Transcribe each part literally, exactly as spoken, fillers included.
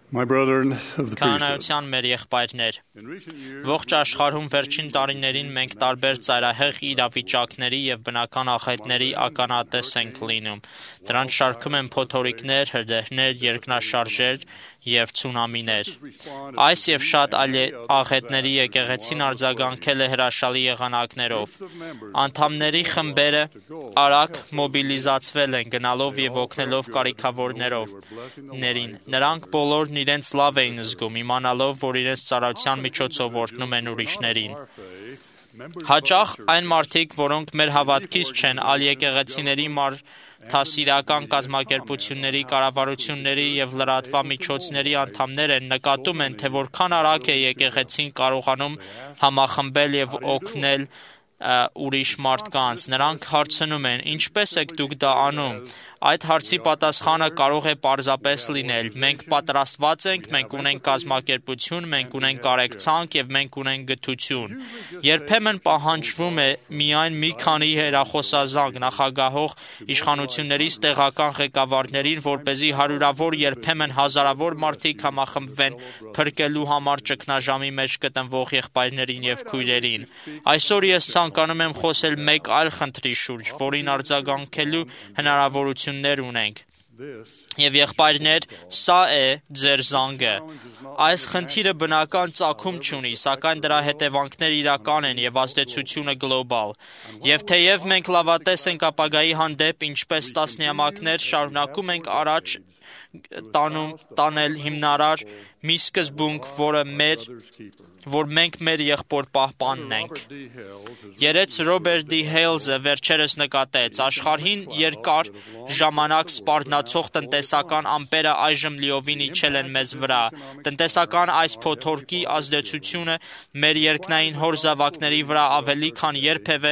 My brethren of the priesthood. Քահանայության մեր եղբայրներ, ողջ աշխարհում վերջին տարիներին մենք տարբեր ծայրահեղ իրավիճակների եւ բնական աղետների ականատես ենք լինում։ Դրանց շարքում են փոթորիկներ, հրդեհներ, երկնաշարժեր եւ ցունամիներ։ Այս եւ շատ այլ աղետների եկեղեցին արձագանքել է հրաշալի եղանակներով։ Անդամների խմբերը արագ մոբիլիզացվել են գնալով եւ օգնելով կարիքավորներով։ Նրանք բոլորն իրենց լավ էին զգում, իմանալով, որ իրենց ծառայության միջոցով օրհնում են ուրիշներին։ Հաճախ այն մարդիկ, որոնք մեր հավատքից չեն, այլ եկեղեցիների մարդասիրական կազմակերպությունների, կառավարությունների եւ լրատվամիջոցների անդամներ են, նկատում են, թե որքան արագ է եկեղեցին կարողանում համախմբել եւ օգնել ուրիշ մարդկանց։ Նրանք հարցնում են. ինչպես եք դուք դա անում։ Այդ հարցի պատասխանը կարող է պարզապես լինել. մենք պատրաստված ենք, մենք ունենք կազմակերպություն, մենք ունենք կարեկցանք եւ մենք ունենք գթություն։ Երբեմն պահանջվում է միայն մի քանի հեռախոսազանգ նախագահող իշխանությունների տեղական ղեկավարներին, որպեսզի հարյուրավոր, երբեմն հազարավոր մարդիկ համախմբվեն փրկելու համար ճգնաժամի մեջ գտնվող եղբայրներին եւ քույրերին։ Այսօր ես ցանկանում եմ խոսել մեկ այլ խնդրի շուրջ, որին արձագանքելու հնարավորություն ունենք։ Եվ եղբայրներ, սա է ձեր զանգը։ Այս խնդիրը բնական ծագում չունի, սակայն դրա հետևանքները իրական են եւ ազդեցությունը գլոբալ։ Եվ թեև մենք լավատես ենք ապագայի հանդեպ, ինչպես տասնամյակներ շարունակում ենք առաջ տանում տանել հիմնարար մի սկզբունք, որը մեր որ մենք մեր եղբոր պահպանն ենք։ Երեց Ռոբերտ Դի Հեյլզը վերջերս նկատեց. աշխարհին երկար ժամանակ սպառնացող տնտեսական ամպերը այժմ լիովին իջել են մեզ վրա։ Տնտեսական այս փոթորկի ազդեցությունը մեր երկնային հոր զավակների վրա ավելի քան երբևէ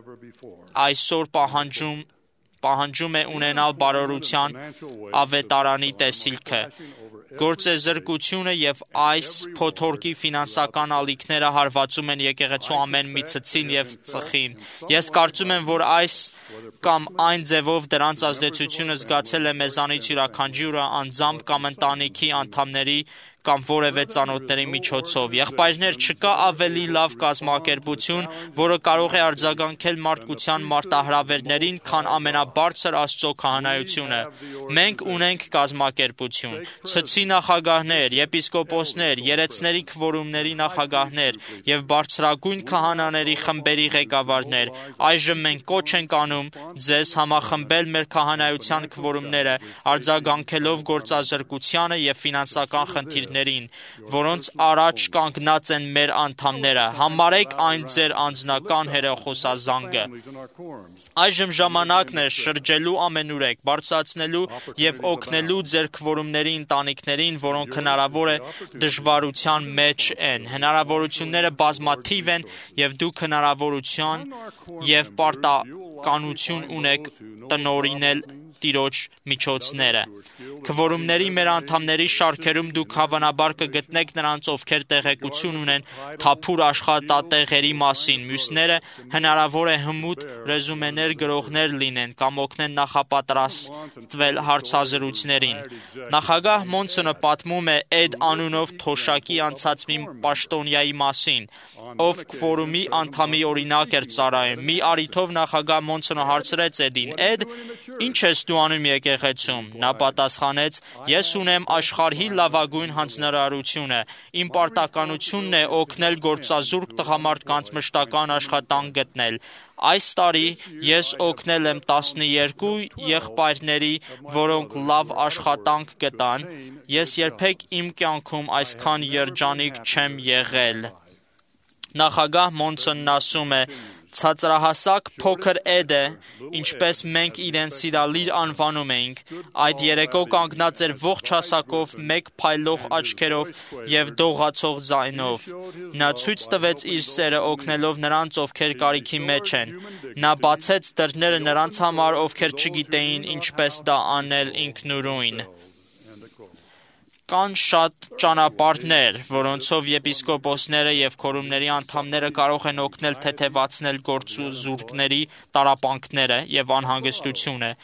այսօր պահանջում պահանջում է ունենալ բարօրության ավետարանի տեսիլքը։ Գործեզրկությունը եւ այս փոթորկի ֆինանսական ալիքները հարվածում են եկեղեցու ամեն մի ցցին եւ ծխին։ Ես կարծում եմ, որ այս կամ այն ձևով դրանց ազդեցությունը զգացել է մեզանից յուրաքանչյուրը անձամբ կամ ընտանիքի անդամների կամ որևէ ծանոթների միջոցով։ Եղբայրներ, չկա ավելի լավ կազմակերպություն, որը կարող է արձագանքել մարդկության մարտահրավերներին, քան ամենաբարձր Աստծո քահանայությունը։ Մենք ունենք կազմակերպություն, ցցի նախագահներ, եպիսկոպոսներ, երեցների քվորումների նախագահներ եւ բարձրագույն քահանաների խմբերի ղեկավարներ։ Այժմ մենք կոչ ենք անում ձեզ համախմբել մեր քահանայության քվորումները, արձագանքելով գործազրկությանը եւ ֆինանսական խնդիրներին, որոնց առաջ կանգնած են մեր անդամները։ Համարեք այն ձեր անձնական հեռախոսազանգը։ Այժմ ժամանակն է շրջելու ամենուրեք, բարձրացնելու եւ օգնելու ձեր քվորումների ընտանիքներին, որոնք հնարավոր է դժվարության մեջ են։ Հնարավորությունները բազմաթիվ են եւ դուք հնարավորություն եւ պարտականություն ունեք տնօրինել Տիրոջ միջոցները։ Քվորումների մեր անդամների շարքերում դուք հավանաբար կգտնեք նրանց, ովքեր տեղեկություն ունեն թափուր աշխատատեղերի մասին։ Մյուսները հնարավոր է հմուտ ռեզումեներ գրողներ լինեն կամ օգնեն նախապատրաստվել հարցազրույցներին։ Նախագահ Մոնսոնը պատմում է Էդ անունով թոշակի անցած մի պաշտոնյայի մասին, ով քվորումի անդամի օրինակ էր ծառայում։ Մի առիթով նախագահ Մոնսոնը հարցրեց Էդին. Էդ, ի՞նչ ես դու անում եկեղեցում։ Նա պատասխանեց. ես ունեմ աշխարհի լավագույն հանձնարարությունը։ Իմ պարտականությունն է օգնել գործազուրկ տղամարդկանց մշտական աշխատանք գտնել։ Այս տարի ես օգնել եմ տասներկու եղբայրների, որոնք լավ աշխատանք գտան։ Ես երբեք իմ կյանքում այսքան երջանիկ չեմ եղել։ Նախագահ Մոնսոնն ասում է. ցածրահասակ փոքր Էդը, ինչպես մենք իրեն սիրալիր անվանում էինք, այդ երեկո կանգնած էր ողջ հասակով, մեկ փայլող աչքերով եւ դողացող ձայնով։ Նա ցույց տվեց իր սերը օգնելով նրանց, ովքեր կարիքի մեջ են։ Նա բացեց դռները նրանց համար, ովքեր չգիտեին ինչպես դա անել ինքնուրույն։ Կան շատ ճանապարհներ, որոնցով եպիսկոպոսները եւ քորումների անդամները կարող են օգնել թեթևացնել գործազուրկների տառապանքները եւ անհանգստությունը։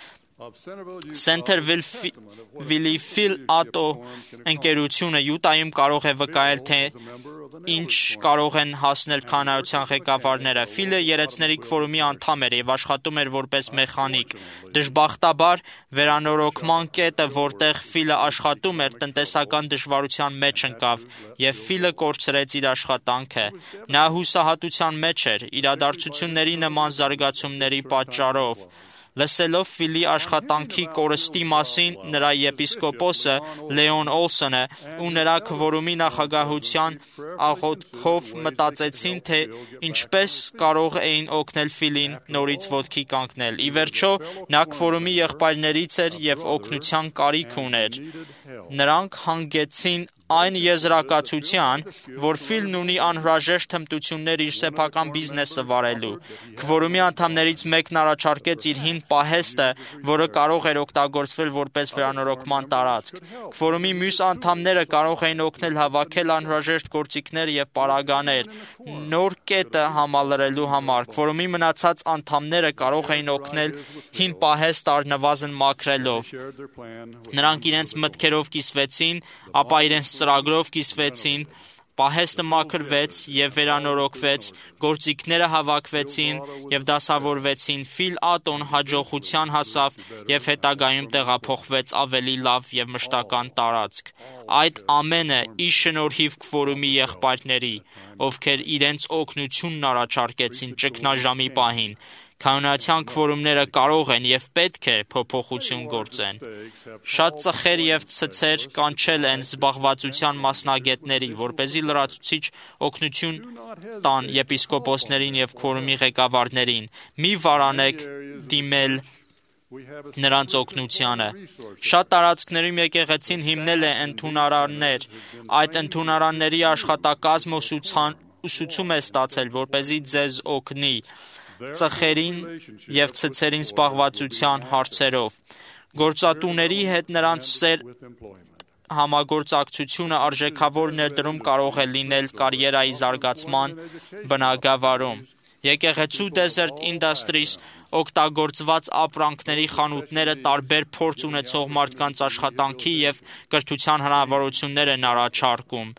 Սենթերվիլի Ֆիլ Ատո ընկերությունը Յուտայում կարող է վկայել, թե ինչ կարող են հասնել քահանայության ղեկավարները։ Ֆիլը երեցների քվորումի անդամ էր և աշխատում էր որպես մեխանիկ։ Դժբախտաբար, վերանորոգման կետը, որտեղ Ֆիլը աշխատում էր, տնտեսական դժվարության մեջ ընկավ, և Ֆիլը կորցրեց իր աշխատանքը։ Նա հուսահատության մեջ էր իրադարձությունների նման զարգացումների պատճառով։ Լսելով Ֆիլի աշխատանքի կորստի մասին, նրա եպիսկոպոսը Լեոն Օլսոնը ու նրա քվորումի նախագահության աղոթքով մտածեցին, թե ինչպես կարող էին օգնել Ֆիլին նորից ոտքի կանգնել։ Ի վերջո, նա քվորումի եղբայրներից էր և օգնության կարիք ուներ։ Նրանք հանգեցին այն եզրակացության, որ Ֆիլն ունի անհրաժեշտ հմտություններ իր սեփական բիզնեսը վարելու։ Քվորումի անդամներից մեկն առաջարկեց իր հին պահեստը, որը կարող էր օգտագործվել որպես վերանորոգման տարածք։ Քվորումի մյուս անդամները կարող էին օգնել հավաքել անհրաժեշտ գործիքներ և պարագաներ նոր կետը համալրելու համար։ Քվորումի մնացած անդամները կարող էին օգնել հին պահեստը առնվազն մաքրելով։ Նրանք իրենց մտքերով կիսվեցին, ապա իրենց ծրագրով կիսվեցին, պահեստը մաքրվեց և վերանորոգվեց, գործիքները հավաքվեցին և դասավորվեցին։ Ֆիլ Ատոն հաջողության հասավ և հետագայում տեղափոխվեց ավելի լավ և մշտական տարածք։ Այդ ամենը ի շնորհիվ քվորումի եղբայրների, ովքեր իրենց օգնությունն առաջարկեցին ճգնաժամի պահին։ Քահանայության քվորումները կարող են և պետք է փոփոխություն գործեն։ Շատ ծխեր և ցցեր կանչել են զբաղվածության մասնագետների, որպեսզի լրացուցիչ օգնություն տան եպիսկոպոսներին և քվորումի ղեկավարներին։ Մի վարանեք դիմել նրանց օգնությանը։ Շատ տարածքներում եկեղեցին հիմնել է ընդունարաններ։ Այդ ընդունարանների աշխատակազմը ուսուցում է ստացել, որպեսզի ձեզ օգնի ծխերին և ցցերին զբաղվածության հարցերով։ Գործատուների հետ նրանց սեր համագործակցությունը արժեքավոր ներդրում կարող է լինել կարիերայի զարգացման բնագավառում։ Եկեղեցու Desert Industries օգտագործված ապրանքների խանութները տարբեր փորձ ունեցող մարդկանց աշխատանքի և կրթության հնարավորություններ են առաջարկում։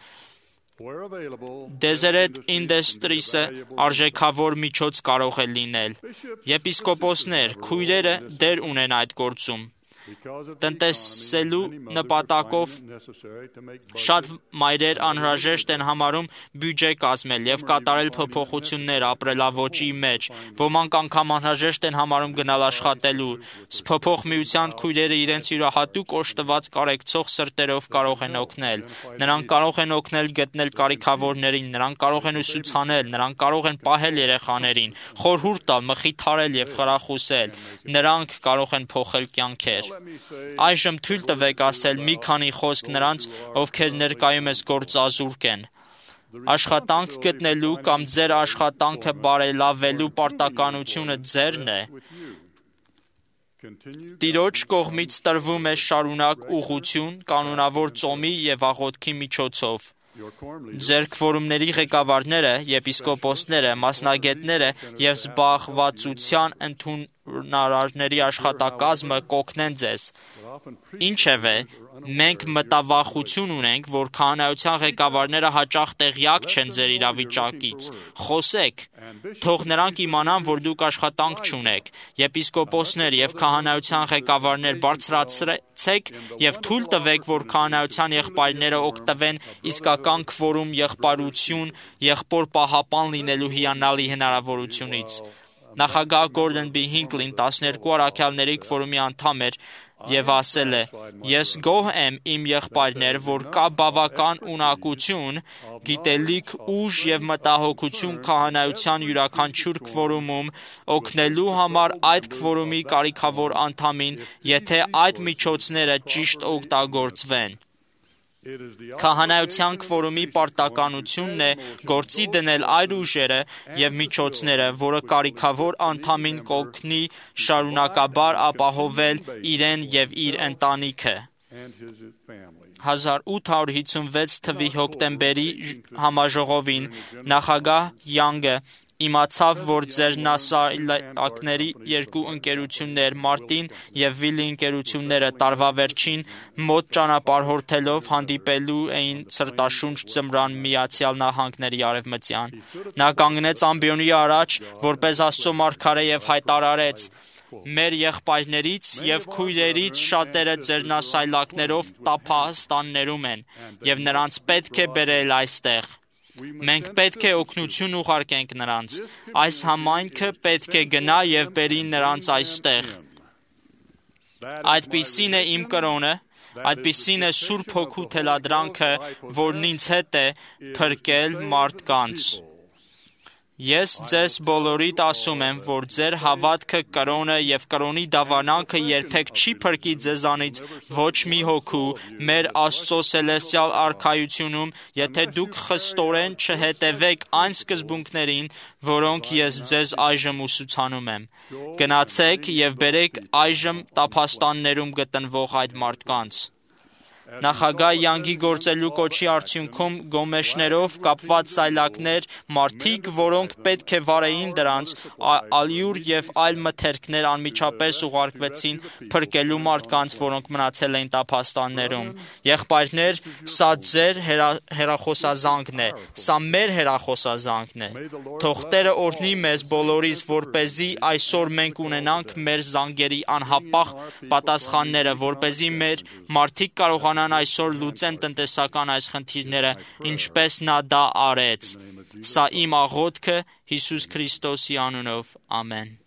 Desert Industries-ը արժեքավոր միջոց կարող է լինել։ Եպիսկոպոսներ, քույրերը դեր ունեն այդ գործում։ Տնտեսելու նպատակով շատ մայրեր անհրաժեշտ են համարում բյուջե կազմել և կատարել փոփոխություններ ապրելաոճի մեջ։ Ոմանք անգամ անհրաժեշտ են համարում գնալ աշխատելու։ Սփոփոխ միության քույրերը իրենց յուրահատուկ օժտված կարեկցող սրտերով կարող են օգնել։ Նրանք կարող են օգնել գտնել կարիքավորներին, նրանք կարող են ուսուցանել, նրանք կարող են պահել երեխաներին, խորհուրդ տալ, մխիթարել և խրախուսել։ Նրանք կարող են փոխել կյանքեր։ Այժմ թույլ տվեք ասել մի քանի խոսք նրանց, ովքեր ներկայումս գործազուրկ են։ Աշխատանք գտնելու կամ ձեր աշխատանքը բարելավելու պարտականությունը ձերն է։ Տիրոջ կողմից տրվում է շարունակ ուղղություն, կանոնավոր ծոմի և աղոթքի միջոցով։ Ձեր քվորումների ղեկավարները, եպիսկոպոսները, մասնագետները և զբաղվածության ընդունարարների աշխատակազմը կօգնեն ձեզ։ Ինչևէ, մենք մտավախություն ունենք, որ քահանայության ղեկավարները հաճախ տեղյակ չեն ձեր իրավիճակից։ Խոսեք, թող նրանք իմանան, որ դուք աշխատանք չունեք։ Եպիսկոպոսներ և քահանայության ղեկավարներ, բարձրացրեք և թույլ տվեք, որ քահանայության եղբայրները օգտվեն իսկական քվորում եղբայրություն եղբոր պահապան լինելու հիանալի հնարավորությունից։ Նախագահ Գորդոն B. Հինքլին տասներկու առաքյալների քվորումի անդամ էր և ասել է. «Ես գոհ եմ, իմ եղբայրներ, որ կա բավական ունակություն, գիտելիք, ուժ և մտահոգություն քահանայության յուրաքանչյուր քվորումում օգնելու համար այդ քվորումի կարիքավոր անդամին, եթե այդ միջոցները ճիշտ օգտագործվեն»։ Քահանայության քվորումի պարտականությունն է գործի դնել այն ուժերը և միջոցները, որը կարիքավոր անդամին կօգնի շարունակաբար ապահովել իրեն և իր ընտանիքը։ հազար ութ հարյուր հիսունվեց թվականի հոկտեմբերի համաժողովին նախագահ Յանգը իմացավ, որ ձեր նասայլակների երկու ընկերություններ Մարտին և Վիլի ընկերությունները տարվա վերջին մոտ ճանապարհորդելով հանդիպելու էին ցրտաշունչ ձմռան Միացյալ Նահանգների արևմտյան։ Նա կանգնեց ամբիոնի առաջ, որպես Աստծո մարգարե և հայտարարեց. «Մեր եղբայրներից և քույրերից շատերը ձեր նասայլակներով տափաստաններում են, և նրանց պետք է բերել այստեղ։ Մենք պետք է օգնություն ուղարկենք նրանց։ Այս համայնքը պետք է գնա և բերի նրանց այստեղ։ Այդպիսին է իմ կրոնը, այդպիսին է Սուրբ Հոգու թելադրանքը, որն ինձ հետ է փրկել մարդկանց։ Ես ձեզ բոլորիդ ասում եմ, որ ձեր հավատքը կրոնը և կրոնի դավանանքը երբեք չի փրկի ձեզանից ոչ մի հոգու մեր Աստծո սելեստիալ արքայությունում, եթե դուք խստորեն չհետևեք այն սկզբունքներին, որոնք ես ձեզ այժմ ուսուցանում եմ։ Գնացեք և բերեք այժմ տափաստաններում գտնվող այդ մարդկանց»։ Նախագահ Յանգի գործելու կոչի արդյունքում գոմեշներով կապված սայլակներ, մարդիկ, որոնք պետք է վարեին դրանց, ալյուր և այլ մթերքներ անմիջապես ուղարկվեցին փրկելու մարդկանց, որոնք մնացել էին տափաստաններում։ Եղբայրներ, սա ձեր հեռախոսազանգն է, սա մեր հեռախոսազանգն է։ Թող Տերը օրհնի մեզ բոլորիս, որպեսզի այսօր մենք ունենանք մեր զանգերի անհապաղ պատասխանները, որպեսզի մեր մարդիկ կարողանան այսօր լուծեն տնտեսական այս խնդիրները, ինչպես նա դա արեց։ Սա իմ աղոթքը Հիսուս Քրիստոսի անունով։ Ամեն։